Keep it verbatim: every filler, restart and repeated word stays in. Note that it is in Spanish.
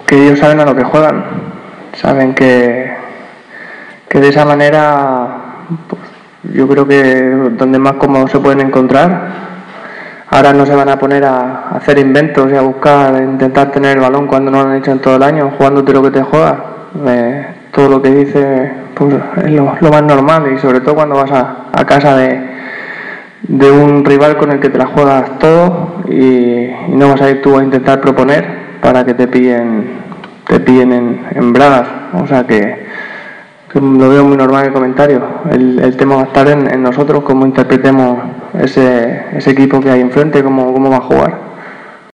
que ellos saben a lo que juegan, saben que, que de esa manera pues, yo creo que donde más cómodos se pueden encontrar. Ahora no se van a poner a hacer inventos y a buscar, a intentar tener el balón cuando no lo han hecho en todo el año, jugándote lo que te juegas. Eh, todo lo que dice pues, es lo, lo más normal, y sobre todo cuando vas a, a casa de, de un rival con el que te la juegas todo y, y no vas a ir tú a intentar proponer para que te pillen, te pillen en, en bragas. O sea que, que lo veo muy normal el comentario. El, el tema va a estar en, en nosotros, cómo interpretemos ese, ese equipo que hay enfrente, cómo, cómo va a jugar.